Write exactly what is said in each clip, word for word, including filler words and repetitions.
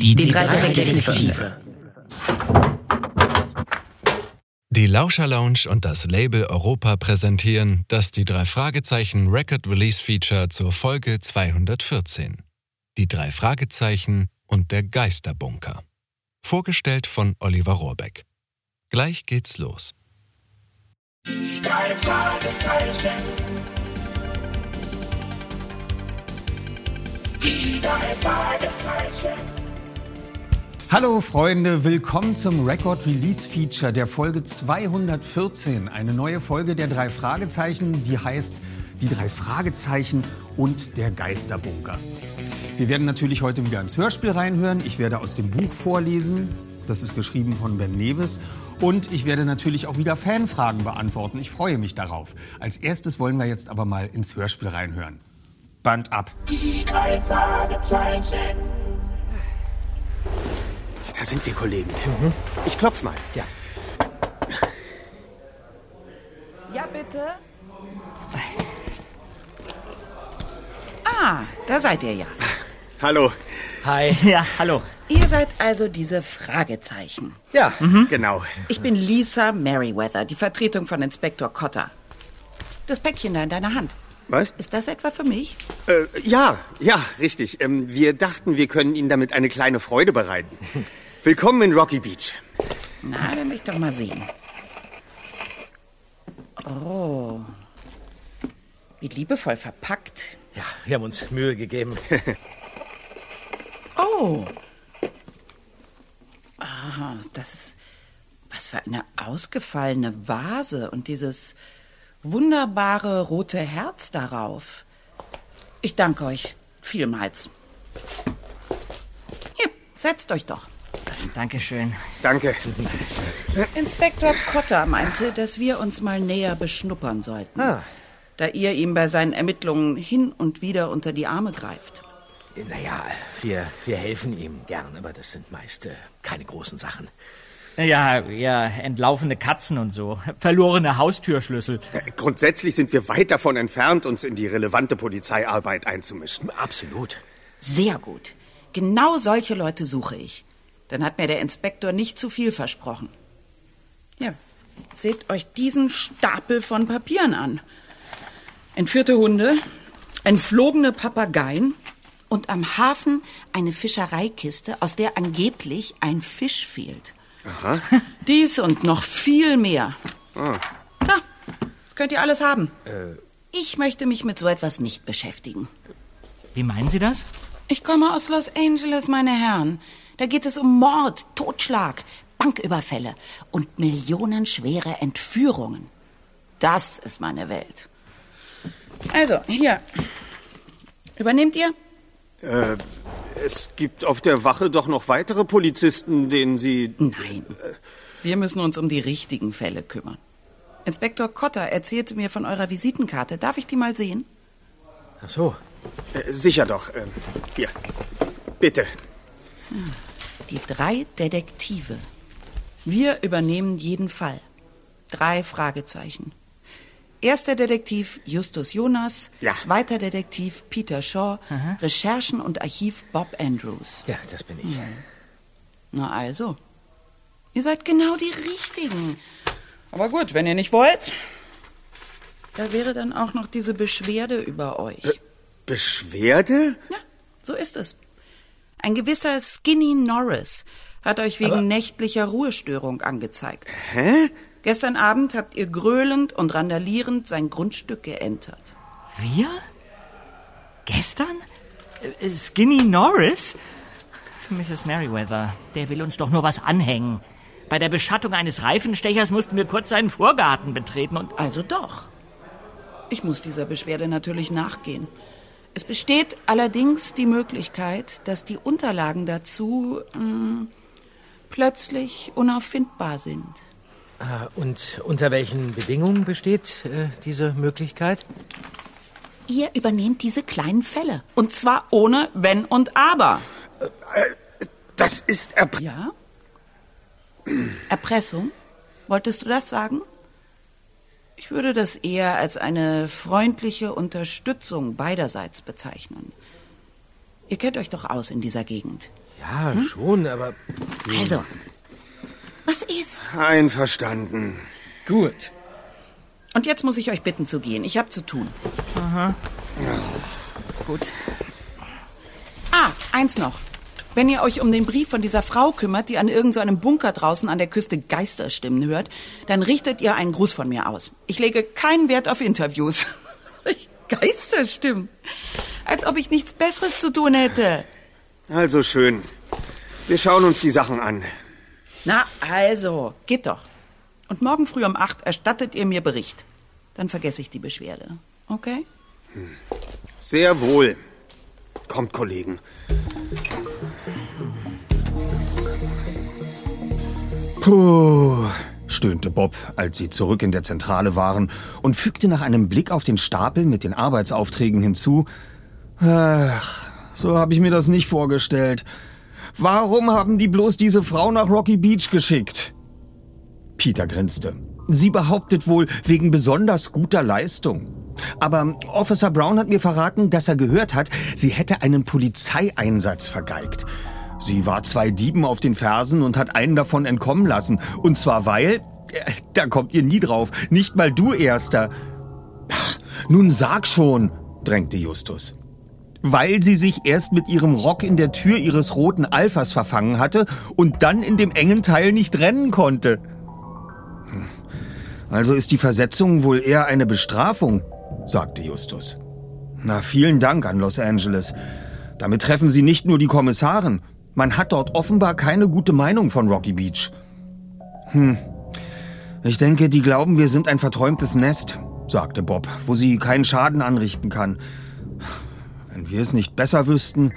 Die, die drei Detektive. Die Lauscher Lounge und das Label Europa präsentieren das Die drei Fragezeichen Record Release Feature zur Folge zweihundertvierzehn. Die drei Fragezeichen und der Geisterbunker. Vorgestellt von Oliver Rohrbeck. Gleich geht's los. Die drei Fragezeichen. Die drei Fragezeichen. Hallo Freunde, willkommen zum Record Release Feature der Folge zweihundertvierzehn. Eine neue Folge der drei Fragezeichen, die heißt Die drei Fragezeichen und der Geisterbunker. Wir werden natürlich heute wieder ins Hörspiel reinhören. Ich werde aus dem Buch vorlesen. Das ist geschrieben von Ben Nevis. Und ich werde natürlich auch wieder Fanfragen beantworten. Ich freue mich darauf. Als erstes wollen wir jetzt aber mal ins Hörspiel reinhören. Band ab. Die drei Fragezeichen. Da sind wir, Kollegen. Mhm. Ich klopf mal. Ja. Ja, bitte? Ah, da seid ihr ja. Hallo. Hi. Ja, hallo. Ihr seid also diese Fragezeichen. Ja, mhm. Genau. Ich bin Lisa Merriweather, die Vertretung von Inspektor Cotter. Das Päckchen da in deiner Hand. Was? Ist das etwa für mich? Äh, ja, ja, richtig. Ähm, wir dachten, wir können Ihnen damit eine kleine Freude bereiten. Willkommen in Rocky Beach. Na, dann will ich doch mal sehen. Oh. Wie liebevoll verpackt. Ja, wir haben uns Mühe gegeben. Oh. Ah, das ist... Was für eine ausgefallene Vase und dieses wunderbare rote Herz darauf. Ich danke euch vielmals. Hier, setzt euch doch. Dankeschön. Danke. Inspektor Cotter meinte, dass wir uns mal näher beschnuppern sollten, Ah. da ihr ihm bei seinen Ermittlungen hin und wieder unter die Arme greift. Naja, wir, wir helfen ihm gern, aber das sind meist äh, keine großen Sachen. Ja, ja, entlaufene Katzen und so. Verlorene Haustürschlüssel. Äh, grundsätzlich sind wir weit davon entfernt, uns in die relevante Polizeiarbeit einzumischen. Absolut. Sehr gut. Genau solche Leute suche ich. Dann hat mir der Inspektor nicht zu viel versprochen. Ja, seht euch diesen Stapel von Papieren an. Entführte Hunde, entflogene Papageien und am Hafen eine Fischereikiste, aus der angeblich ein Fisch fehlt. Aha. Dies und noch viel mehr. Ah. Ja, das könnt ihr alles haben. Äh. Ich möchte mich mit so etwas nicht beschäftigen. Wie meinen Sie das? Ich komme aus Los Angeles, meine Herren. Da geht es um Mord, Totschlag, Banküberfälle und millionenschwere Entführungen. Das ist meine Welt. Also, hier. Übernehmt ihr? Äh, es gibt auf der Wache doch noch weitere Polizisten, denen Sie... Nein. Wir müssen uns um die richtigen Fälle kümmern. Inspektor Cotter erzählte mir von eurer Visitenkarte. Darf ich die mal sehen? Ach so. Äh, sicher doch. Ähm, hier. Bitte. Die drei Detektive. Wir übernehmen jeden Fall. Drei Fragezeichen. Erster Detektiv Justus Jonas, Ja. Zweiter Detektiv Peter Shaw, Aha. Recherchen und Archiv Bob Andrews. Ja, das bin ich. Na also, ihr seid genau die Richtigen. Aber gut, wenn ihr nicht wollt, da wäre dann auch noch diese Beschwerde über euch. Be- Beschwerde? Ja, so ist es. Ein gewisser Skinny Norris hat euch wegen Aber- nächtlicher Ruhestörung angezeigt. Hä? Gestern Abend habt ihr gröhlend und randalierend sein Grundstück geentert. Wir? Gestern? Äh, Skinny Norris? Misses Merriweather, der will uns doch nur was anhängen. Bei der Beschattung eines Reifenstechers mussten wir kurz seinen Vorgarten betreten und... Also doch. Ich muss dieser Beschwerde natürlich nachgehen. Es besteht allerdings die Möglichkeit, dass die Unterlagen dazu mh, plötzlich unauffindbar sind. Äh, und unter welchen Bedingungen besteht äh, diese Möglichkeit? Ihr übernehmt diese kleinen Fälle. Und zwar ohne Wenn und Aber. Das ist... Erp- Ja? Erpressung? Wolltest du das sagen? Ich würde das eher als eine freundliche Unterstützung beiderseits bezeichnen. Ihr kennt euch doch aus in dieser Gegend. Ja, hm? schon, aber... Also, was ist? Einverstanden. Gut. Und jetzt muss ich euch bitten zu gehen. Ich habe zu tun. Aha. Ach. Gut. Ah, eins noch. Wenn ihr euch um den Brief von dieser Frau kümmert, die an irgendeinem Bunker draußen an der Küste Geisterstimmen hört, dann richtet ihr einen Gruß von mir aus. Ich lege keinen Wert auf Interviews. Geisterstimmen. Als ob ich nichts Besseres zu tun hätte. Also schön. Wir schauen uns die Sachen an. Na, also, geht doch. Und morgen früh um acht erstattet ihr mir Bericht. Dann vergesse ich die Beschwerde. Okay? Hm. Sehr wohl. Kommt, Kollegen. Puh, stöhnte Bob, als sie zurück in der Zentrale waren und fügte nach einem Blick auf den Stapel mit den Arbeitsaufträgen hinzu: Ach, so habe ich mir das nicht vorgestellt. Warum haben die bloß diese Frau nach Rocky Beach geschickt? Peter grinste. Sie behauptet wohl wegen besonders guter Leistung. Aber Officer Brown hat mir verraten, dass er gehört hat, sie hätte einen Polizeieinsatz vergeigt. Sie war zwei Dieben auf den Fersen und hat einen davon entkommen lassen. Und zwar weil... Äh, da kommt ihr nie drauf. Nicht mal du, Erster. Ach, nun sag schon, drängte Justus. Weil sie sich erst mit ihrem Rock in der Tür ihres roten Alphas verfangen hatte und dann in dem engen Teil nicht rennen konnte. Also ist die Versetzung wohl eher eine Bestrafung, sagte Justus. Na, vielen Dank an Los Angeles. Damit treffen Sie nicht nur die Kommissarin. Man hat dort offenbar keine gute Meinung von Rocky Beach. Hm, ich denke, die glauben, wir sind ein verträumtes Nest, sagte Bob, wo sie keinen Schaden anrichten kann. Wenn wir es nicht besser wüssten...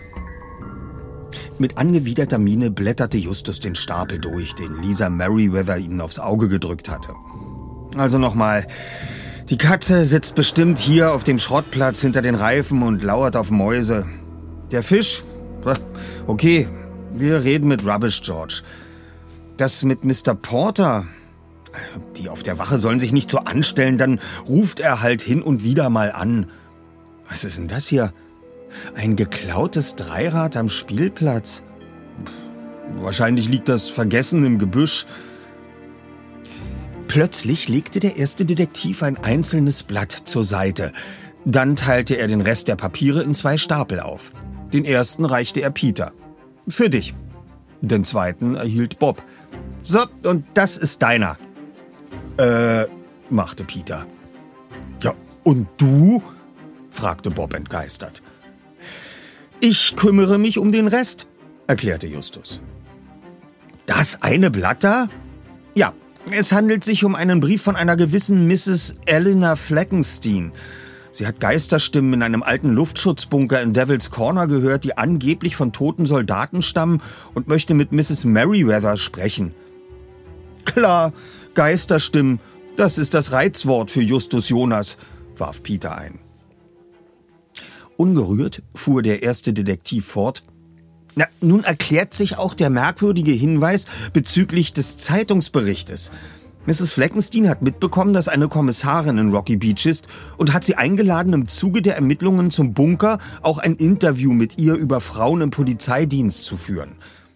Mit angewiderter Miene blätterte Justus den Stapel durch, den Lisa Merriweather ihnen aufs Auge gedrückt hatte. Also nochmal, die Katze sitzt bestimmt hier auf dem Schrottplatz hinter den Reifen und lauert auf Mäuse. Der Fisch? Okay, wir reden mit Rubbish George. Das mit Mister Porter, die auf der Wache sollen sich nicht so anstellen, dann ruft er halt hin und wieder mal an. Was ist denn das hier? Ein geklautes Dreirad am Spielplatz. Wahrscheinlich liegt das vergessen im Gebüsch. Plötzlich legte der erste Detektiv ein einzelnes Blatt zur Seite. Dann teilte er den Rest der Papiere in zwei Stapel auf. Den ersten reichte er Peter. Für dich. Den zweiten erhielt Bob. So, und das ist deiner. Äh, machte Peter. Ja, und du? Fragte Bob entgeistert. Ich kümmere mich um den Rest, erklärte Justus. Das eine Blatt da? Ja, es handelt sich um einen Brief von einer gewissen Misses Eleanor Fleckenstein. Sie hat Geisterstimmen in einem alten Luftschutzbunker in Devil's Corner gehört, die angeblich von toten Soldaten stammen und möchte mit Misses Merriweather sprechen. Klar, Geisterstimmen, das ist das Reizwort für Justus Jonas, warf Peter ein. Ungerührt fuhr der erste Detektiv fort. Na, nun erklärt sich auch der merkwürdige Hinweis bezüglich des Zeitungsberichtes. Misses Fleckenstein hat mitbekommen, dass eine Kommissarin in Rocky Beach ist und hat sie eingeladen, im Zuge der Ermittlungen zum Bunker auch ein Interview mit ihr über Frauen im Polizeidienst zu führen.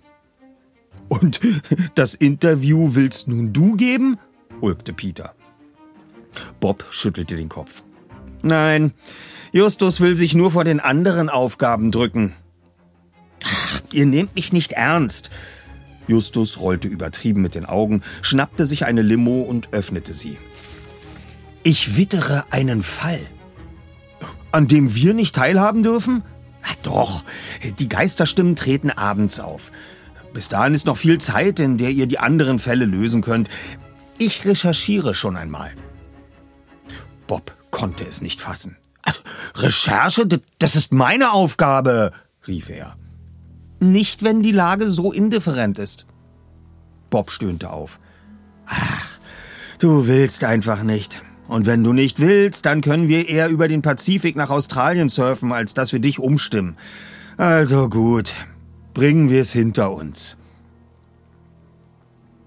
Und das Interview willst nun du geben? Ulkte Peter. Bob schüttelte den Kopf. Nein, Justus will sich nur vor den anderen Aufgaben drücken. Ach, ihr nehmt mich nicht ernst. Justus rollte übertrieben mit den Augen, schnappte sich eine Limo und öffnete sie. Ich wittere einen Fall. An dem wir nicht teilhaben dürfen? Ach doch, die Geisterstimmen treten abends auf. Bis dahin ist noch viel Zeit, in der ihr die anderen Fälle lösen könnt. Ich recherchiere schon einmal. Bob konnte es nicht fassen. Recherche? Das ist meine Aufgabe, rief er. Nicht, wenn die Lage so indifferent ist. Bob stöhnte auf. Ach, du willst einfach nicht. Und wenn du nicht willst, dann können wir eher über den Pazifik nach Australien surfen, als dass wir dich umstimmen. Also gut, bringen wir es hinter uns.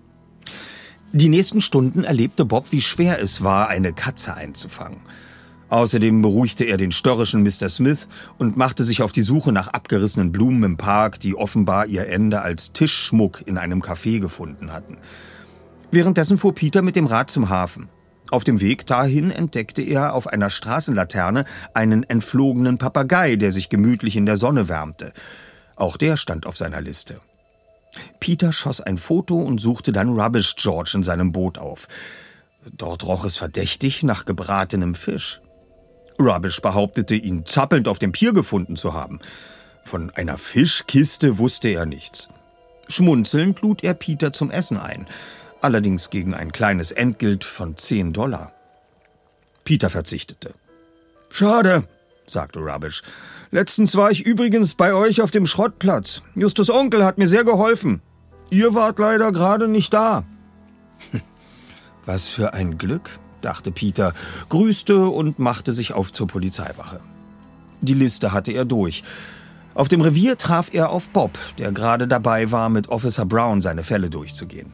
Die nächsten Stunden erlebte Bob, wie schwer es war, eine Katze einzufangen. Außerdem beruhigte er den störrischen Mister Smith und machte sich auf die Suche nach abgerissenen Blumen im Park, die offenbar ihr Ende als Tischschmuck in einem Café gefunden hatten. Währenddessen fuhr Peter mit dem Rad zum Hafen. Auf dem Weg dahin entdeckte er auf einer Straßenlaterne einen entflogenen Papagei, der sich gemütlich in der Sonne wärmte. Auch der stand auf seiner Liste. Peter schoss ein Foto und suchte dann Rubbish George in seinem Boot auf. Dort roch es verdächtig nach gebratenem Fisch. Rubbish behauptete, ihn zappelnd auf dem Pier gefunden zu haben. Von einer Fischkiste wusste er nichts. Schmunzelnd lud er Peter zum Essen ein, allerdings gegen ein kleines Entgelt von zehn Dollar. Peter verzichtete. »Schade«, sagte Rubbish. »Letztens war ich übrigens bei euch auf dem Schrottplatz. Justus' Onkel hat mir sehr geholfen. Ihr wart leider gerade nicht da.« »Was für ein Glück«, dachte Peter, grüßte und machte sich auf zur Polizeiwache. Die Liste hatte er durch. Auf dem Revier traf er auf Bob, der gerade dabei war, mit Officer Brown seine Fälle durchzugehen.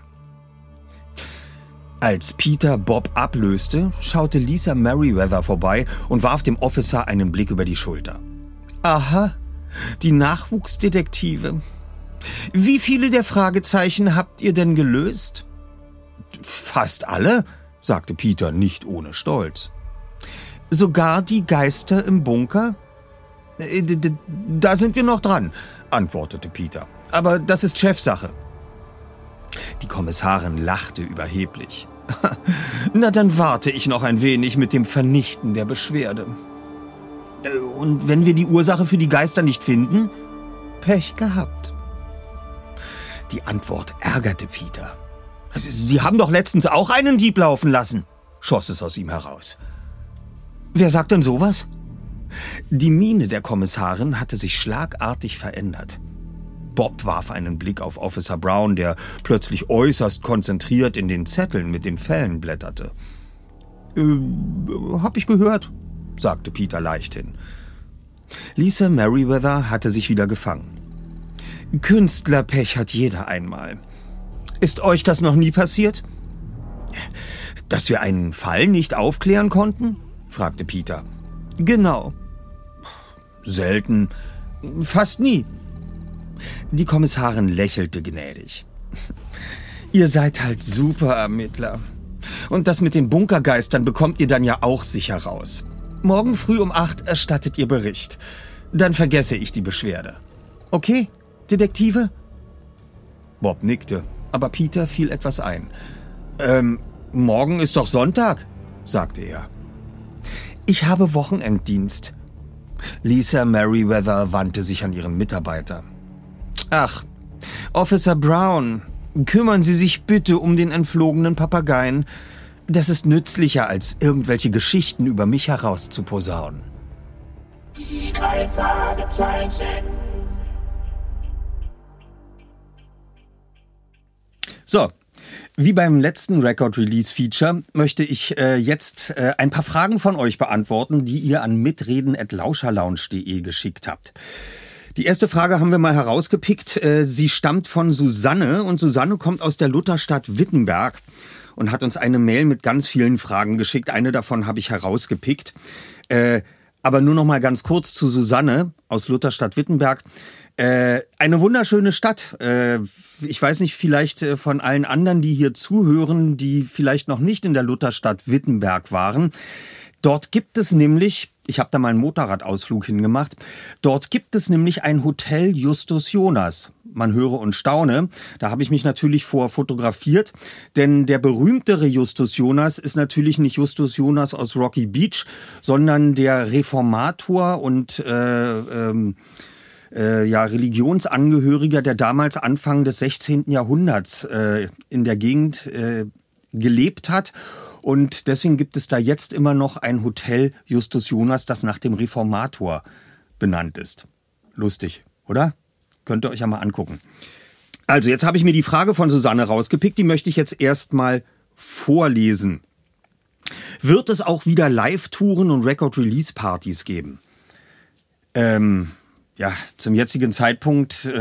Als Peter Bob ablöste, schaute Lisa Merriweather vorbei und warf dem Officer einen Blick über die Schulter. »Aha, die Nachwuchsdetektive. Wie viele der Fragezeichen habt ihr denn gelöst?« »Fast alle«, sagte Peter nicht ohne Stolz. »Sogar die Geister im Bunker?« »Da sind wir noch dran«, antwortete Peter. »Aber das ist Chefsache.« Die Kommissarin lachte überheblich. »Na, dann warte ich noch ein wenig mit dem Vernichten der Beschwerde.« »Und wenn wir die Ursache für die Geister nicht finden?« »Pech gehabt.« Die Antwort ärgerte Peter. »Sie haben doch letztens auch einen Dieb laufen lassen«, schoss es aus ihm heraus. »Wer sagt denn sowas?« Die Miene der Kommissarin hatte sich schlagartig verändert. Bob warf einen Blick auf Officer Brown, der plötzlich äußerst konzentriert in den Zetteln mit den Fällen blätterte. »Äh, hab ich gehört«, sagte Peter leichthin. Lisa Merriweather hatte sich wieder gefangen. »Künstlerpech hat jeder einmal. Ist euch das noch nie passiert?« »Dass wir einen Fall nicht aufklären konnten?« fragte Peter. »Genau.« »Selten. Fast nie.« Die Kommissarin lächelte gnädig. »Ihr seid halt Superermittler. Und das mit den Bunkergeistern bekommt ihr dann ja auch sicher raus. Morgen früh um acht erstattet ihr Bericht. Dann vergesse ich die Beschwerde. Okay, Detektive?« Bob nickte, aber Peter fiel etwas ein. »Ähm, morgen ist doch Sonntag«, sagte er. »Ich habe Wochenenddienst.« Lisa Merriweather wandte sich an ihren Mitarbeiter. »Ach, Officer Brown, kümmern Sie sich bitte um den entflogenen Papageien. Das ist nützlicher, als irgendwelche Geschichten über mich herauszuposaunen.« Die drei Fragezeichen. So, wie beim letzten Record-Release-Feature möchte ich äh, jetzt äh, ein paar Fragen von euch beantworten, die ihr an mitreden at lauscherlounge punkt de geschickt habt. Die erste Frage haben wir mal herausgepickt. Äh, sie stammt von Susanne und Susanne kommt aus der Lutherstadt Wittenberg und hat uns eine Mail mit ganz vielen Fragen geschickt. Eine davon habe ich herausgepickt. Äh, aber nur noch mal ganz kurz zu Susanne aus Lutherstadt Wittenberg. Äh, eine wunderschöne Stadt. Äh, ich weiß nicht, vielleicht äh, von allen anderen, die hier zuhören, die vielleicht noch nicht in der Lutherstadt Wittenberg waren. Dort gibt es nämlich, ich habe da mal einen Motorradausflug hingemacht, dort gibt es nämlich ein Hotel Justus Jonas. Man höre und staune. Da habe ich mich natürlich vor fotografiert, denn der berühmtere Justus Jonas ist natürlich nicht Justus Jonas aus Rocky Beach, sondern der Reformator und äh, ähm, Äh, ja, Religionsangehöriger, der damals Anfang des sechzehnten Jahrhunderts äh, in der Gegend äh, gelebt hat. Und deswegen gibt es da jetzt immer noch ein Hotel Justus Jonas, das nach dem Reformator benannt ist. Lustig, oder? Könnt ihr euch ja mal angucken. Also, jetzt habe ich mir die Frage von Susanne rausgepickt, die möchte ich jetzt erstmal vorlesen. Wird es auch wieder Live-Touren und Record-Release-Partys geben? Ähm... Ja, zum jetzigen Zeitpunkt äh,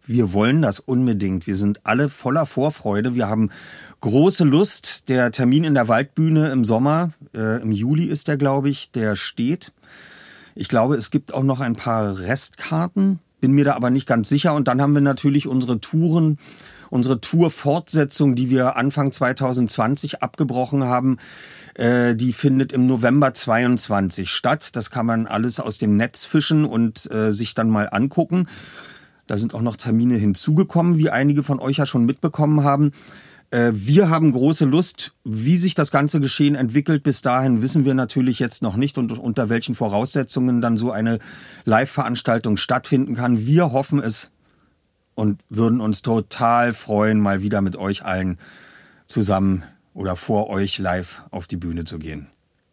Wir wollen das unbedingt. Wir sind alle voller Vorfreude. Wir haben große Lust. Der Termin in der Waldbühne im Sommer, äh, im Juli ist der, glaube ich, der steht. Ich glaube, es gibt auch noch ein paar Restkarten, bin mir da aber nicht ganz sicher. Und dann haben wir natürlich unsere Touren, unsere Tour-Fortsetzung, die wir Anfang zwanzig zwanzig abgebrochen haben. Äh, die findet im November zweiundzwanzig statt. Das kann man alles aus dem Netz fischen und äh, sich dann mal angucken. Da sind auch noch Termine hinzugekommen, wie einige von euch ja schon mitbekommen haben. Äh, wir haben große Lust. Wie sich das ganze Geschehen entwickelt, bis dahin wissen wir natürlich jetzt noch nicht und unter welchen Voraussetzungen dann so eine Live-Veranstaltung stattfinden kann. Wir hoffen es und würden uns total freuen, mal wieder mit euch allen zusammen oder vor euch live auf die Bühne zu gehen.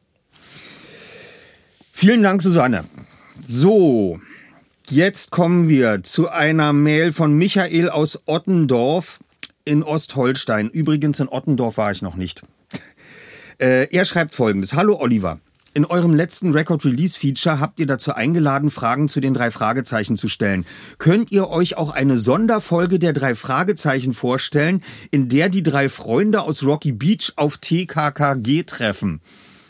Vielen Dank, Susanne. So, jetzt kommen wir zu einer Mail von Michael aus Ottendorf in Ostholstein. Übrigens, in Ottendorf war ich noch nicht. Äh, er schreibt Folgendes. Hallo Oliver. In eurem letzten Record-Release-Feature habt ihr dazu eingeladen, Fragen zu den drei Fragezeichen zu stellen. Könnt ihr euch auch eine Sonderfolge der drei Fragezeichen vorstellen, in der die drei Freunde aus Rocky Beach auf T K K G treffen?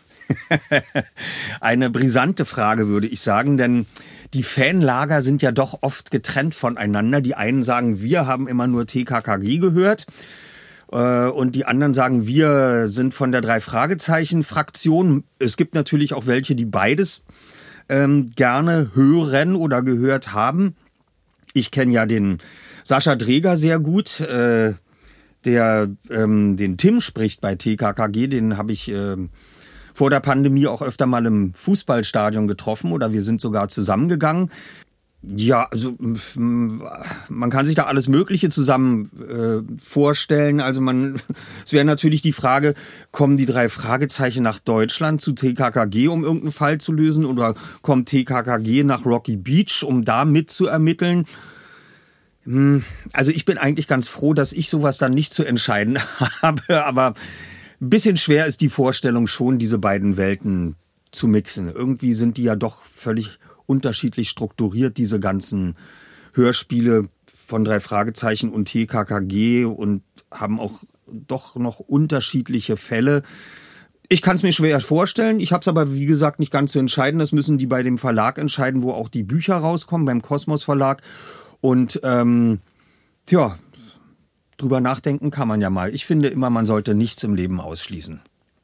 Eine brisante Frage, würde ich sagen, denn die Fanlager sind ja doch oft getrennt voneinander. Die einen sagen, wir haben immer nur T K K G gehört. Und die anderen sagen, wir sind von der Drei-Fragezeichen-Fraktion. Es gibt natürlich auch welche, die beides ähm, gerne hören oder gehört haben. Ich kenne ja den Sascha Dreger sehr gut, äh, der ähm, den Tim spricht bei T K K G. Den habe ich äh, vor der Pandemie auch öfter mal im Fußballstadion getroffen oder wir sind sogar zusammengegangen. Ja, also man kann sich da alles Mögliche zusammen äh, vorstellen. Also man, es wäre natürlich die Frage, kommen die drei Fragezeichen nach Deutschland zu T K K G, um irgendeinen Fall zu lösen, oder kommt T K K G nach Rocky Beach, um da mitzuermitteln? Also ich bin eigentlich ganz froh, dass ich sowas dann nicht zu entscheiden habe, aber ein bisschen schwer ist die Vorstellung schon, diese beiden Welten zu mixen. Irgendwie sind die ja doch völlig unterschiedlich strukturiert, diese ganzen Hörspiele von drei Fragezeichen und T K K G, und haben auch doch noch unterschiedliche Fälle. Ich kann es mir schwer vorstellen, ich habe es aber wie gesagt nicht ganz zu entscheiden. Das müssen die bei dem Verlag entscheiden, wo auch die Bücher rauskommen, beim Kosmos Verlag. Und ähm, tja, drüber nachdenken kann man ja mal. Ich finde immer, man sollte nichts im Leben ausschließen.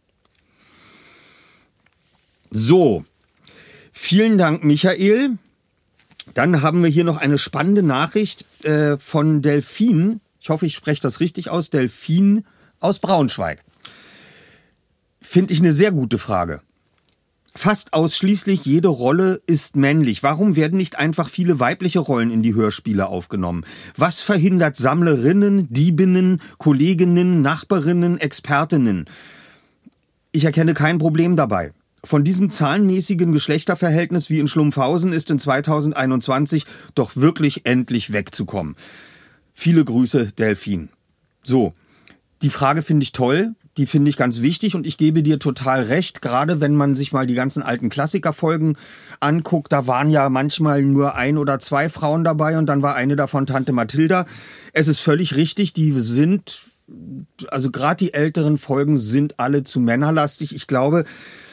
So. Vielen Dank, Michael. Dann haben wir hier noch eine spannende Nachricht äh, von Delphine. Ich hoffe, ich spreche das richtig aus. Delphine aus Braunschweig. Finde ich eine sehr gute Frage. Fast ausschließlich jede Rolle ist männlich. Warum werden nicht einfach viele weibliche Rollen in die Hörspiele aufgenommen? Was verhindert Sammlerinnen, Diebinnen, Kolleginnen, Nachbarinnen, Expertinnen? Ich erkenne kein Problem dabei. Von diesem zahlenmäßigen Geschlechterverhältnis wie in Schlumpfhausen ist in zweitausendeinundzwanzig doch wirklich endlich wegzukommen. Viele Grüße, Delphine. So, die Frage finde ich toll, die finde ich ganz wichtig und ich gebe dir total recht, gerade wenn man sich mal die ganzen alten Klassikerfolgen anguckt, da waren ja manchmal nur ein oder zwei Frauen dabei und dann war eine davon Tante Mathilda. Es ist völlig richtig, die sind, also gerade die älteren Folgen sind alle zu männerlastig. Ich glaube,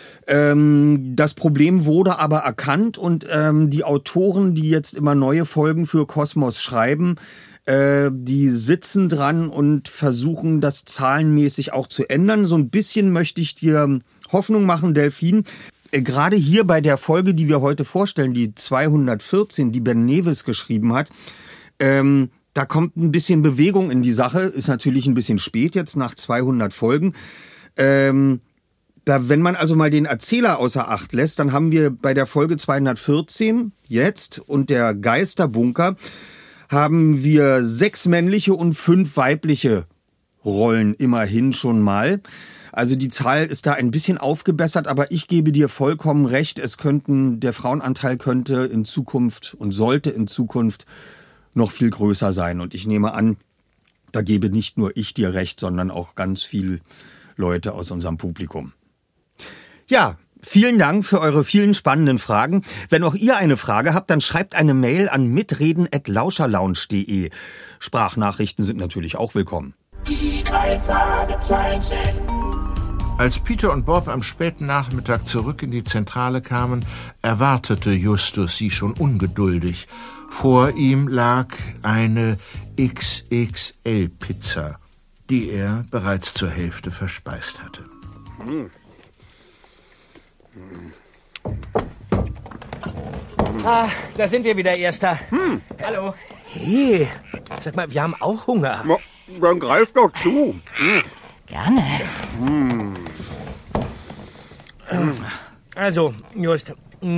das Problem wurde aber erkannt und ähm, die Autoren, die jetzt immer neue Folgen für Kosmos schreiben, äh, die sitzen dran und versuchen das zahlenmäßig auch zu ändern. So ein bisschen möchte ich dir Hoffnung machen, Delphine. Äh, gerade hier bei der Folge, die wir heute vorstellen, die zweihundertvierzehn, die Ben Nevis geschrieben hat, ähm, da kommt ein bisschen Bewegung in die Sache. Ist natürlich ein bisschen spät jetzt nach zweihundert Folgen. Ähm, Da, wenn man also mal den Erzähler außer Acht lässt, dann haben wir bei der Folge zweihundertvierzehn jetzt und der Geisterbunker haben wir sechs männliche und fünf weibliche Rollen immerhin schon mal. Also die Zahl ist da ein bisschen aufgebessert, aber ich gebe dir vollkommen recht, es könnten, der Frauenanteil könnte in Zukunft und sollte in Zukunft noch viel größer sein. Und ich nehme an, da gebe nicht nur ich dir recht, sondern auch ganz viele Leute aus unserem Publikum. Ja, Vielen Dank für eure vielen spannenden Fragen. Wenn auch ihr eine Frage habt, dann schreibt eine Mail an mitreden at lauscherlounge punkt de. Sprachnachrichten sind natürlich auch willkommen. Die drei Fragezeichen. Als Peter und Bob am späten Nachmittag zurück in die Zentrale kamen, erwartete Justus sie schon ungeduldig. Vor ihm lag eine X X L-Pizza, die er bereits zur Hälfte verspeist hatte. Hm. Ah, da sind wir wieder, Erster. Hm. Hallo. Hey, sag mal, wir haben auch Hunger. Na, dann greif doch zu. Hm. Gerne. Hm. Also, Just,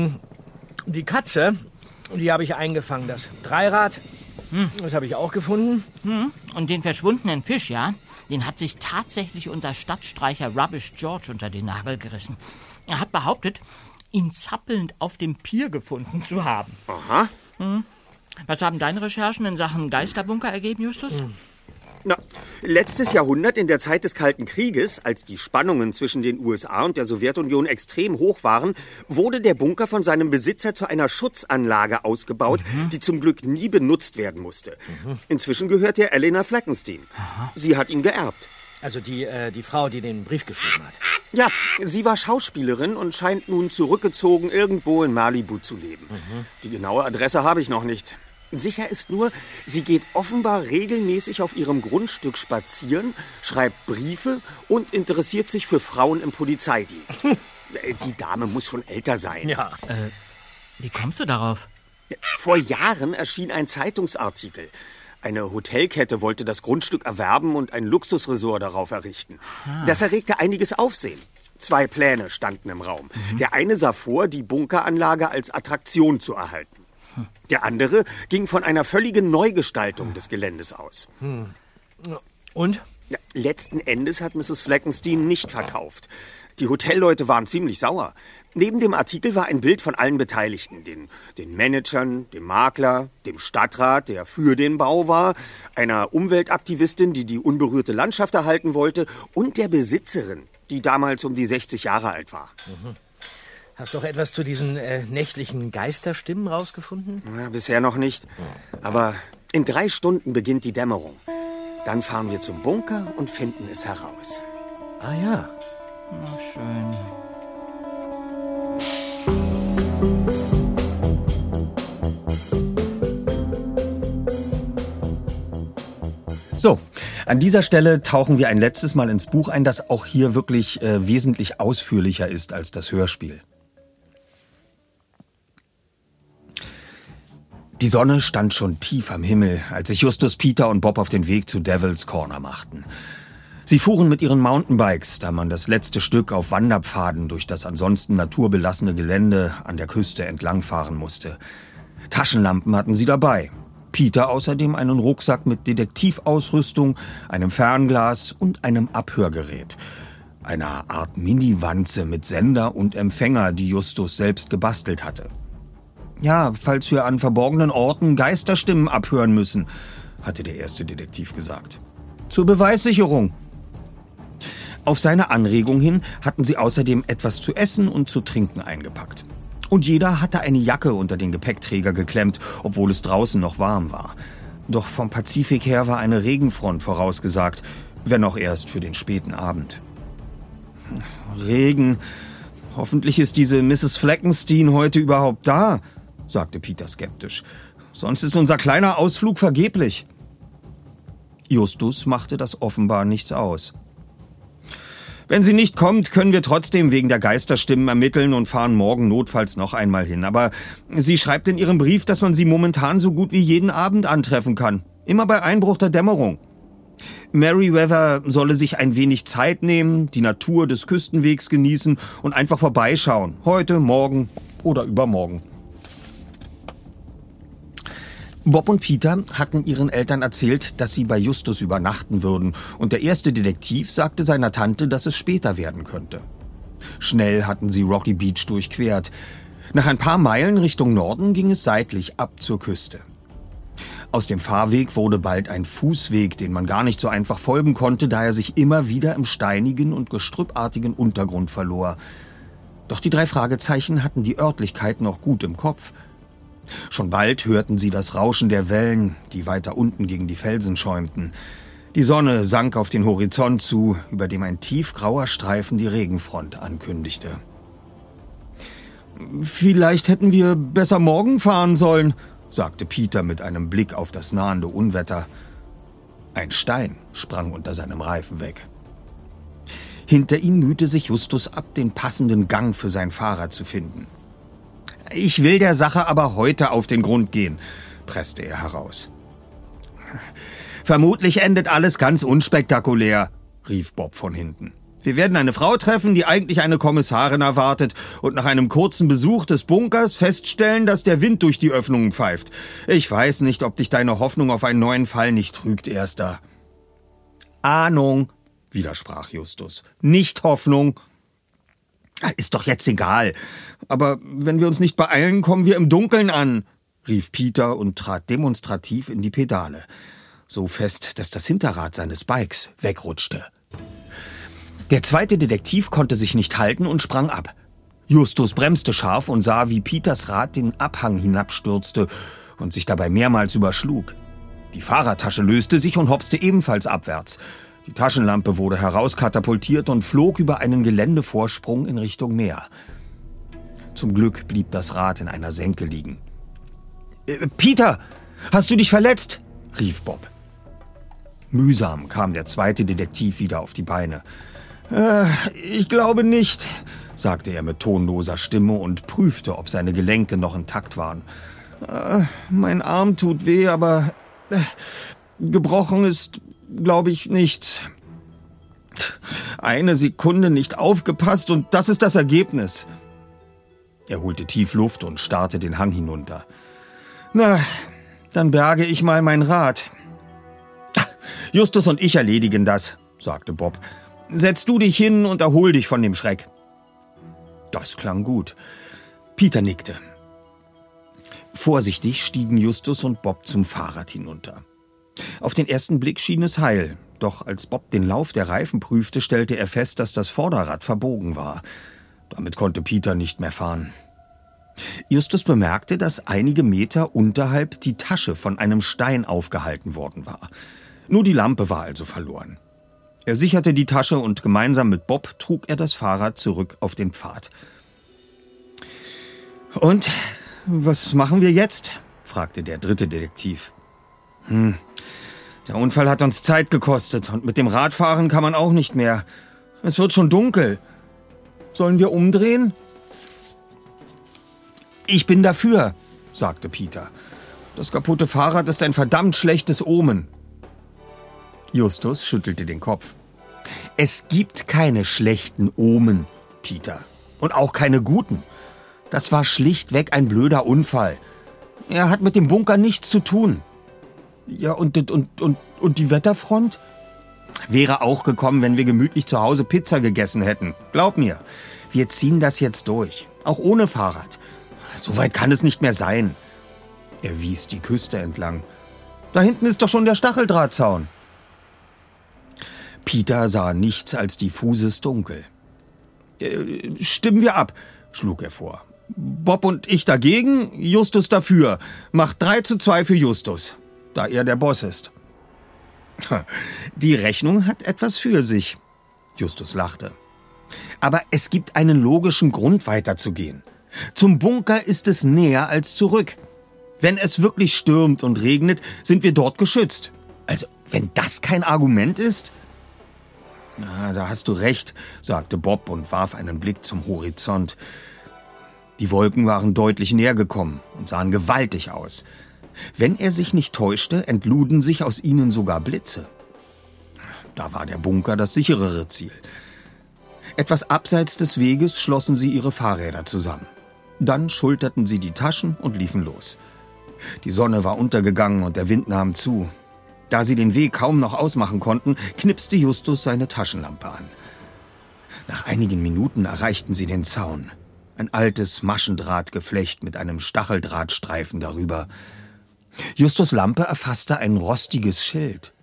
die Katze, die habe ich eingefangen. Das Dreirad, hm. das habe ich auch gefunden. Hm. Und den verschwundenen Fisch, ja, den hat sich tatsächlich unser Stadtstreicher Rubbish George unter den Nagel gerissen. Er hat behauptet, ihn zappelnd auf dem Pier gefunden zu haben. Aha. Hm. Was haben deine Recherchen in Sachen Geisterbunker ergeben, Justus? Hm. Na, letztes Jahrhundert, in der Zeit des Kalten Krieges, als die Spannungen zwischen den U S A und der Sowjetunion extrem hoch waren, wurde der Bunker von seinem Besitzer zu einer Schutzanlage ausgebaut, mhm. die zum Glück nie benutzt werden musste. Mhm. Inzwischen gehört er Elena Fleckenstein. Aha. Sie hat ihn geerbt. Also die, äh, die Frau, die den Brief geschrieben hat. Ja, sie war Schauspielerin und scheint nun zurückgezogen irgendwo in Malibu zu leben. Mhm. Die genaue Adresse habe ich noch nicht. Sicher ist nur, sie geht offenbar regelmäßig auf ihrem Grundstück spazieren, schreibt Briefe und interessiert sich für Frauen im Polizeidienst. Die Dame muss schon älter sein. Ja. Äh, wie kommst du darauf? Vor Jahren erschien ein Zeitungsartikel. Eine Hotelkette wollte das Grundstück erwerben und ein Luxusresort darauf errichten. Ah. Das erregte einiges Aufsehen. Zwei Pläne standen im Raum. Mhm. Der eine sah vor, die Bunkeranlage als Attraktion zu erhalten. Der andere ging von einer völligen Neugestaltung des Geländes aus. Hm. Und? Ja, letzten Endes hat Misses Fleckenstein nicht verkauft. Die Hotelleute waren ziemlich sauer. Neben dem Artikel war ein Bild von allen Beteiligten. Den, den Managern, dem Makler, dem Stadtrat, der für den Bau war, einer Umweltaktivistin, die die unberührte Landschaft erhalten wollte, und der Besitzerin, die damals um die sechzig Jahre alt war. Mhm. Hast du auch etwas zu diesen äh, nächtlichen Geisterstimmen rausgefunden? Ja, bisher noch nicht. Aber in drei Stunden beginnt die Dämmerung. Dann fahren wir zum Bunker und finden es heraus. Ah ja. Na schön. So, an dieser Stelle tauchen wir ein letztes Mal ins Buch ein, das auch hier wirklich äh, wesentlich ausführlicher ist als das Hörspiel. Die Sonne stand schon tief am Himmel, als sich Justus, Peter und Bob auf den Weg zu Devil's Corner machten. Sie fuhren mit ihren Mountainbikes, da man das letzte Stück auf Wanderpfaden durch das ansonsten naturbelassene Gelände an der Küste entlangfahren musste. Taschenlampen hatten sie dabei. Peter außerdem einen Rucksack mit Detektivausrüstung, einem Fernglas und einem Abhörgerät. Einer Art Mini-Wanze mit Sender und Empfänger, die Justus selbst gebastelt hatte. Ja, falls wir an verborgenen Orten Geisterstimmen abhören müssen, hatte der erste Detektiv gesagt. Zur Beweissicherung. Auf seine Anregung hin hatten sie außerdem etwas zu essen und zu trinken eingepackt. Und jeder hatte eine Jacke unter den Gepäckträger geklemmt, obwohl es draußen noch warm war. Doch vom Pazifik her war eine Regenfront vorausgesagt, wenn auch erst für den späten Abend. Regen. Hoffentlich ist diese Misses Fleckenstein heute überhaupt da, sagte Peter skeptisch. Sonst ist unser kleiner Ausflug vergeblich. Justus machte das offenbar nichts aus. Wenn sie nicht kommt, können wir trotzdem wegen der Geisterstimmen ermitteln und fahren morgen notfalls noch einmal hin. Aber sie schreibt in ihrem Brief, dass man sie momentan so gut wie jeden Abend antreffen kann. Immer bei Einbruch der Dämmerung. Merryweather solle sich ein wenig Zeit nehmen, die Natur des Küstenwegs genießen und einfach vorbeischauen. Heute, morgen oder übermorgen. Bob und Peter hatten ihren Eltern erzählt, dass sie bei Justus übernachten würden, und der erste Detektiv sagte seiner Tante, dass es später werden könnte. Schnell hatten sie Rocky Beach durchquert. Nach ein paar Meilen Richtung Norden ging es seitlich ab zur Küste. Aus dem Fahrweg wurde bald ein Fußweg, den man gar nicht so einfach folgen konnte, da er sich immer wieder im steinigen und gestrüppartigen Untergrund verlor. Doch die drei Fragezeichen hatten die Örtlichkeit noch gut im Kopf. Schon bald hörten sie das Rauschen der Wellen, die weiter unten gegen die Felsen schäumten. Die Sonne sank auf den Horizont zu, über dem ein tiefgrauer Streifen die Regenfront ankündigte. »Vielleicht hätten wir besser morgen fahren sollen«, sagte Peter mit einem Blick auf das nahende Unwetter. Ein Stein sprang unter seinem Reifen weg. Hinter ihm mühte sich Justus ab, den passenden Gang für sein Fahrrad zu finden. »Ich will der Sache aber heute auf den Grund gehen«, presste er heraus. »Vermutlich endet alles ganz unspektakulär«, rief Bob von hinten. »Wir werden eine Frau treffen, die eigentlich eine Kommissarin erwartet und nach einem kurzen Besuch des Bunkers feststellen, dass der Wind durch die Öffnungen pfeift. Ich weiß nicht, ob dich deine Hoffnung auf einen neuen Fall nicht trügt, Erster.« »Ahnung«, widersprach Justus. »Nicht Hoffnung.« »Ist doch jetzt egal. Aber wenn wir uns nicht beeilen, kommen wir im Dunkeln an«, rief Peter und trat demonstrativ in die Pedale. So fest, dass das Hinterrad seines Bikes wegrutschte. Der zweite Detektiv konnte sich nicht halten und sprang ab. Justus bremste scharf und sah, wie Peters Rad den Abhang hinabstürzte und sich dabei mehrmals überschlug. Die Fahrradtasche löste sich und hopste ebenfalls abwärts. Die Taschenlampe wurde herauskatapultiert und flog über einen Geländevorsprung in Richtung Meer. Zum Glück blieb das Rad in einer Senke liegen. Äh, »Peter, hast du dich verletzt?« rief Bob. Mühsam kam der zweite Detektiv wieder auf die Beine. Äh, »Ich glaube nicht«, sagte er mit tonloser Stimme und prüfte, ob seine Gelenke noch intakt waren. Äh, »Mein Arm tut weh, aber äh, gebrochen ist, glaube ich, nichts. Eine Sekunde nicht aufgepasst und das ist das Ergebnis.« Er holte tief Luft und starrte den Hang hinunter. »Na, dann berge ich mal mein Rad.« »Justus und ich erledigen das«, sagte Bob. »Setz du dich hin und erhol dich von dem Schreck.« Das klang gut. Peter nickte. Vorsichtig stiegen Justus und Bob zum Fahrrad hinunter. Auf den ersten Blick schien es heil, doch als Bob den Lauf der Reifen prüfte, stellte er fest, dass das Vorderrad verbogen war. Damit konnte Peter nicht mehr fahren. Justus bemerkte, dass einige Meter unterhalb die Tasche von einem Stein aufgehalten worden war. Nur die Lampe war also verloren. Er sicherte die Tasche und gemeinsam mit Bob trug er das Fahrrad zurück auf den Pfad. »Und, was machen wir jetzt?« fragte der dritte Detektiv. »Hm, der Unfall hat uns Zeit gekostet und mit dem Radfahren kann man auch nicht mehr. Es wird schon dunkel. Sollen wir umdrehen?« »Ich bin dafür«, sagte Peter. »Das kaputte Fahrrad ist ein verdammt schlechtes Omen.« Justus schüttelte den Kopf. »Es gibt keine schlechten Omen, Peter. Und auch keine guten. Das war schlichtweg ein blöder Unfall. Er hat mit dem Bunker nichts zu tun.« »Ja, und, und, und, und die Wetterfront?« »Wäre auch gekommen, wenn wir gemütlich zu Hause Pizza gegessen hätten. Glaub mir, wir ziehen das jetzt durch. Auch ohne Fahrrad. So weit kann es nicht mehr sein.« Er wies die Küste entlang. »Da hinten ist doch schon der Stacheldrahtzaun.« Peter sah nichts als diffuses Dunkel. Äh, »Stimmen wir ab«, schlug er vor. »Bob und ich dagegen, Justus dafür. Macht drei zu zwei für Justus, da er der Boss ist.« »Die Rechnung hat etwas für sich«, Justus lachte. »Aber es gibt einen logischen Grund, weiterzugehen. Zum Bunker ist es näher als zurück. Wenn es wirklich stürmt und regnet, sind wir dort geschützt. Also, wenn das kein Argument ist?« »Na, da hast du recht«, sagte Bob und warf einen Blick zum Horizont. Die Wolken waren deutlich näher gekommen und sahen gewaltig aus. Wenn er sich nicht täuschte, entluden sich aus ihnen sogar Blitze. Da war der Bunker das sicherere Ziel. Etwas abseits des Weges schlossen sie ihre Fahrräder zusammen. Dann schulterten sie die Taschen und liefen los. Die Sonne war untergegangen und der Wind nahm zu. Da sie den Weg kaum noch ausmachen konnten, knipste Justus seine Taschenlampe an. Nach einigen Minuten erreichten sie den Zaun. Ein altes Maschendrahtgeflecht mit einem Stacheldrahtstreifen darüber. Justus' Lampe erfasste ein rostiges Schild.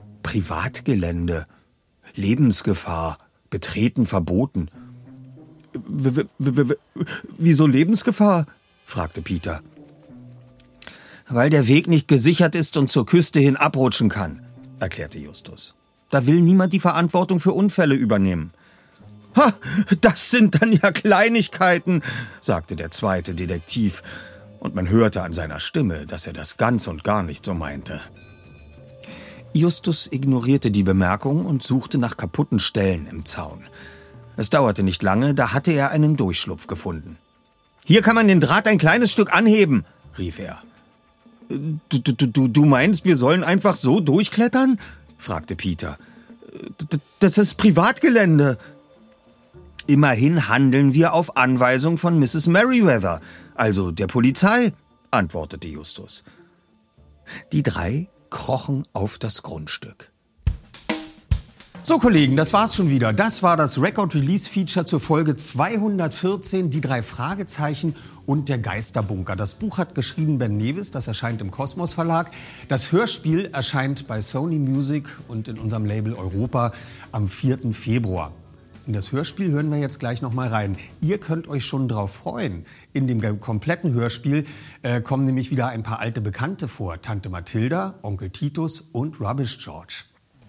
Privatgelände. Lebensgefahr. Betreten verboten. w- w- w- wieso Lebensgefahr? Fragte Peter. Weil der Weg nicht gesichert ist und zur Küste hin abrutschen kann, erklärte Justus. Da will niemand die Verantwortung für Unfälle übernehmen. Ha, das sind dann ja Kleinigkeiten, sagte der zweite Detektiv. Und man hörte an seiner Stimme, dass er das ganz und gar nicht so meinte. Justus ignorierte die Bemerkung und suchte nach kaputten Stellen im Zaun. Es dauerte nicht lange, da hatte er einen Durchschlupf gefunden. »Hier kann man den Draht ein kleines Stück anheben«, rief er. Du, du, du, du meinst, wir sollen einfach so durchklettern?« fragte Peter. »Das ist Privatgelände.« »Immerhin handeln wir auf Anweisung von Misses Merriweather, also der Polizei«, antwortete Justus. Die drei krochen auf das Grundstück. So, Kollegen, das war's schon wieder. Das war das Record-Release-Feature zur Folge zweihundertvierzehn, die drei Fragezeichen und der Geisterbunker. Das Buch hat geschrieben Ben Nevis, das erscheint im Kosmos Verlag. Das Hörspiel erscheint bei Sony Music und in unserem Label Europa am vierten Februar. In das Hörspiel hören wir jetzt gleich noch mal rein. Ihr könnt euch schon drauf freuen. In dem kompletten Hörspiel äh, kommen nämlich wieder ein paar alte Bekannte vor. Tante Mathilda, Onkel Titus und Rubbish George.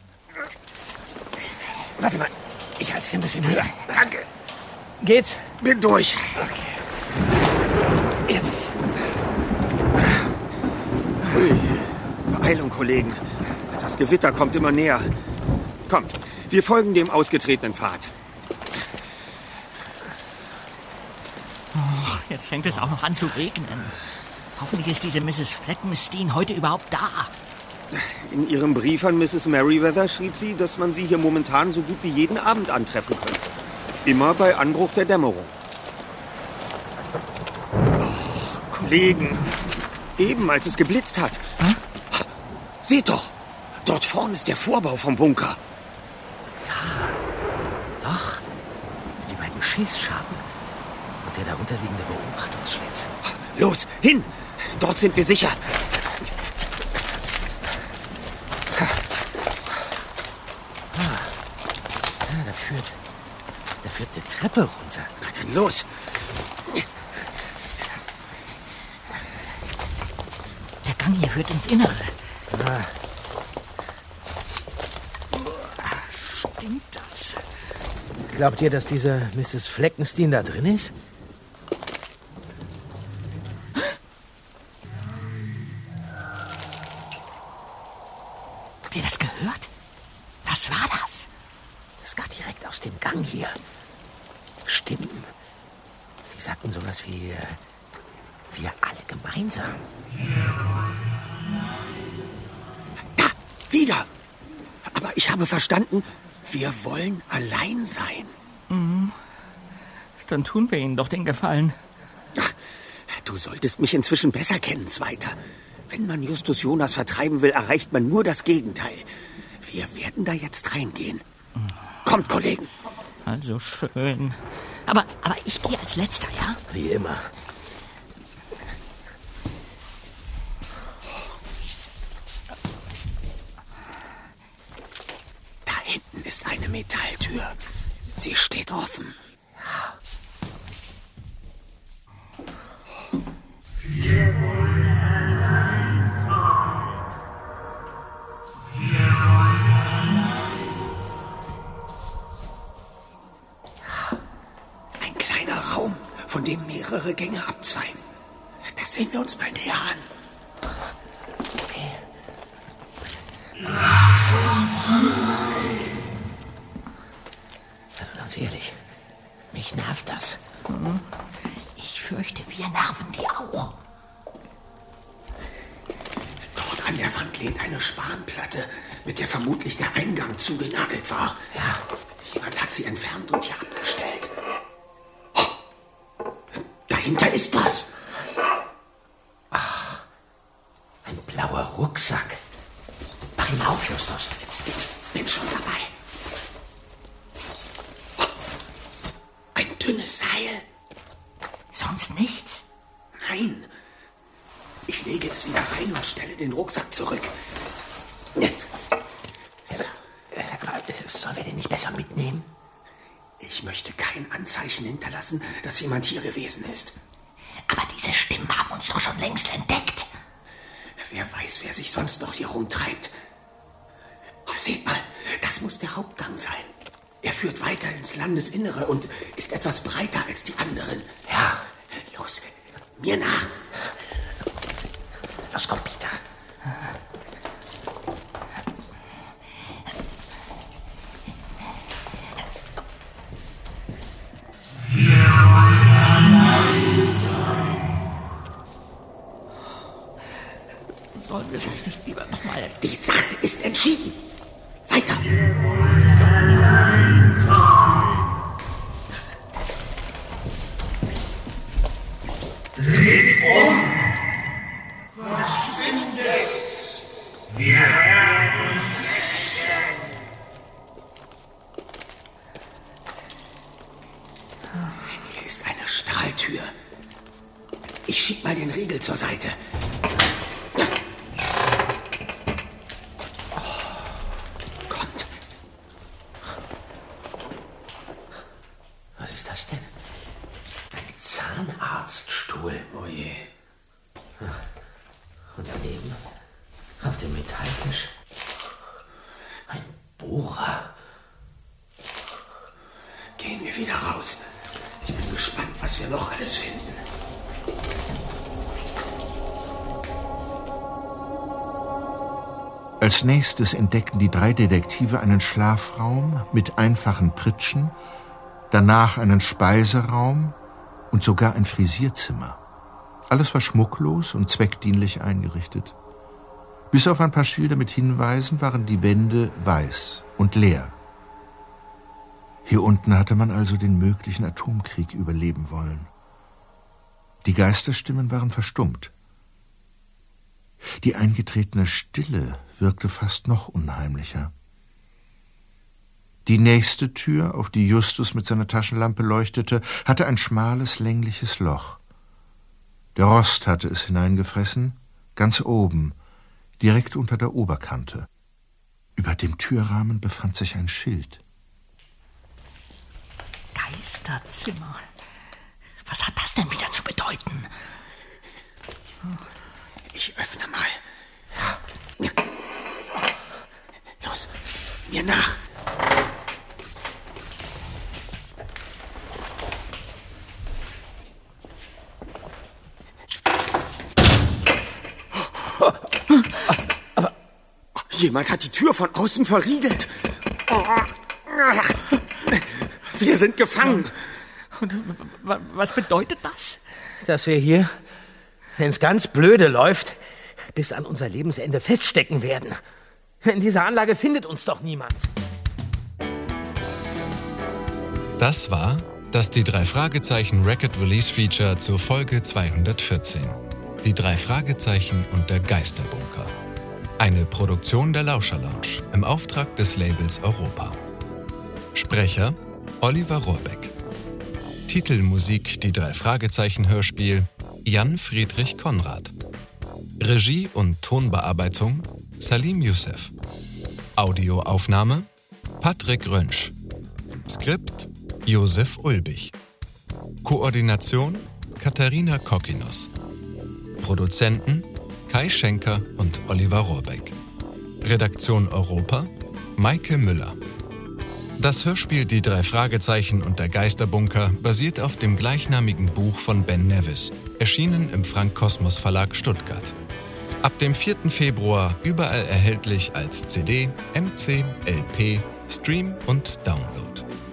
Warte mal, ich halte es ein bisschen höher. Danke. Geht's? Bin durch. Okay. Jetzt ich. Ui. Beeilung, Kollegen. Das Gewitter kommt immer näher. Kommt, wir folgen dem ausgetretenen Pfad. Oh, jetzt fängt es auch noch an zu regnen. Hoffentlich ist diese Misses Fleckenstein heute überhaupt da. In ihrem Brief an Misses Merriweather schrieb sie, dass man sie hier momentan so gut wie jeden Abend antreffen könnte. Immer bei Anbruch der Dämmerung. Oh, Kollegen, eben als es geblitzt hat. Hm? Seht doch, dort vorne ist der Vorbau vom Bunker. Ja, doch. Die beiden Schießscharten und der darunter liegende Beobachtungsschlitz. Los, hin! Dort sind wir sicher. Da führt, da führt eine Treppe runter. Na dann los. Der Gang hier führt ins Innere. Ah. Stimmt das? Glaubt ihr, dass diese Misses Fleckenstein da drin ist? Habt ihr das gehört? Was war das? Das kam direkt aus dem Gang hier. Stimmen. Sie sagten sowas wie äh, wir alle gemeinsam. Da, wieder. Aber ich habe verstanden, wir wollen allein sein. Mhm. Dann tun wir ihnen doch den Gefallen. Ach, du solltest mich inzwischen besser kennen, Zweiter. Wenn man Justus Jonas vertreiben will, erreicht man nur das Gegenteil. Wir werden da jetzt reingehen. Kommt, Kollegen. Also schön. Aber, aber ich gehe als Letzter, ja? Wie immer. Da hinten ist eine Metalltür. Sie steht offen. Ja. Wir wollen allein sein. Wir wollen allein sein. Ein kleiner Raum, von dem mehrere Gänge abzweigen. Das sehen wir uns mal näher an. Okay. Also ganz ehrlich, mich nervt das. Ich fürchte, wir nerven die auch. Dort an der Wand lehnt eine Spanplatte, mit der vermutlich der Eingang zugenagelt war. Ja. Jemand hat sie entfernt und hier abgestellt. Oh, dahinter ist was. Ach, ein blauer Rucksack. Mach ihn auf, Justus. Bin schon dabei. Oh, ein dünnes Seil. Sonst nichts? Nein. Ich lege es wieder rein und stelle den Rucksack zurück. So. Aber sollen wir den nicht besser mitnehmen? Ich möchte kein Anzeichen hinterlassen, dass jemand hier gewesen ist. Aber diese Stimmen haben uns doch schon längst entdeckt. Wer weiß, wer sich sonst noch hier rumtreibt. Oh, seht mal, das muss der Hauptgang sein. Er führt weiter ins Landesinnere und ist etwas breiter als die anderen. Ja. Los, mir nach. Los, komm, Peter. Sollen wir es uns nicht lieber nochmal... Die Sache ist entschieden. Weiter. Dreht um. Verschwindet. Wir werden uns rächen. Hier ist eine Stahltür. Ich schieb mal den Riegel zur Seite. Zahnarztstuhl. Oh je. Und daneben, auf dem Metalltisch, ein Bohrer. Gehen wir wieder raus. Ich bin gespannt, was wir noch alles finden. Als nächstes entdeckten die drei Detektive einen Schlafraum mit einfachen Pritschen, danach einen Speiseraum und sogar ein Frisierzimmer. Alles war schmucklos und zweckdienlich eingerichtet. Bis auf ein paar Schilder mit Hinweisen waren die Wände weiß und leer. Hier unten hatte man also den möglichen Atomkrieg überleben wollen. Die Geisterstimmen waren verstummt. Die eingetretene Stille wirkte fast noch unheimlicher. Die nächste Tür, auf die Justus mit seiner Taschenlampe leuchtete, hatte ein schmales, längliches Loch. Der Rost hatte es hineingefressen, ganz oben, direkt unter der Oberkante. Über dem Türrahmen befand sich ein Schild. Geisterzimmer. Was hat das denn wieder zu bedeuten? Ich öffne mal. Los, mir nach. Jemand hat die Tür von außen verriegelt. Wir sind gefangen. Und was bedeutet das? Dass wir hier, wenn es ganz blöde läuft, bis an unser Lebensende feststecken werden. In dieser Anlage findet uns doch niemand. Das war das Die drei Fragezeichen Record Release Feature zur Folge zweihundertvierzehn. Die drei Fragezeichen und der Geisterbunker. Eine Produktion der Lauscher Lounge im Auftrag des Labels Europa. Sprecher Oliver Rohrbeck. Titelmusik Die drei Fragezeichen Hörspiel Jan Friedrich Konrad. Regie und Tonbearbeitung Salim Youssef. Audioaufnahme Patrick Rönsch. Skript Josef Ulbich. Koordination Katharina Kokinos. Produzenten Kai Schenker und Oliver Rohrbeck. Redaktion Europa Maike Müller. Das Hörspiel Die drei Fragezeichen und der Geisterbunker basiert auf dem gleichnamigen Buch von Ben Nevis, erschienen im Frank Kosmos Verlag Stuttgart. Ab dem vierten Februar überall erhältlich als C D, M C, L P, Stream und Download.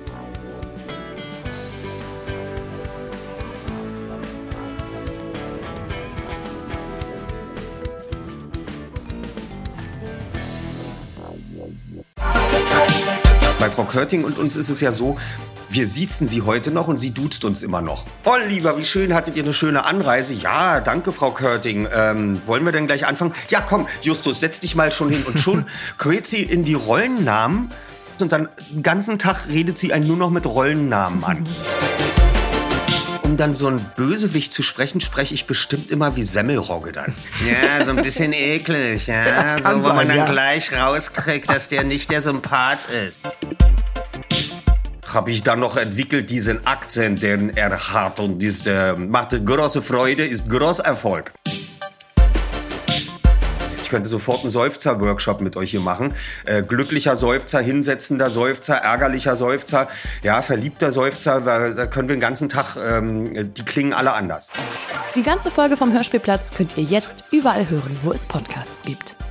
Bei Frau Körting und uns ist es ja so, wir siezen sie heute noch und sie duzt uns immer noch. Oliver, wie schön, hattet ihr eine schöne Anreise? Ja, danke, Frau Körting. Ähm, wollen wir denn gleich anfangen? Ja, komm, Justus, setz dich mal schon hin. Und schon quält sie in die Rollennamen und dann den ganzen Tag redet sie einen nur noch mit Rollennamen an. Um dann so einen Bösewicht zu sprechen, spreche ich bestimmt immer wie Semmelrogge dann. Ja, so ein bisschen eklig, ja. Das kann so, wo sein, man dann ja. gleich rauskriegt, dass der nicht der Sympath ist. habe ich dann noch entwickelt, diesen Akzent, den er hat. Und das äh, macht große Freude, ist großer Erfolg. Ich könnte sofort einen Seufzer-Workshop mit euch hier machen. Äh, glücklicher Seufzer, hinsetzender Seufzer, ärgerlicher Seufzer, ja, verliebter Seufzer. Da können wir den ganzen Tag, ähm, die klingen alle anders. Die ganze Folge vom Hörspielplatz könnt ihr jetzt überall hören, wo es Podcasts gibt.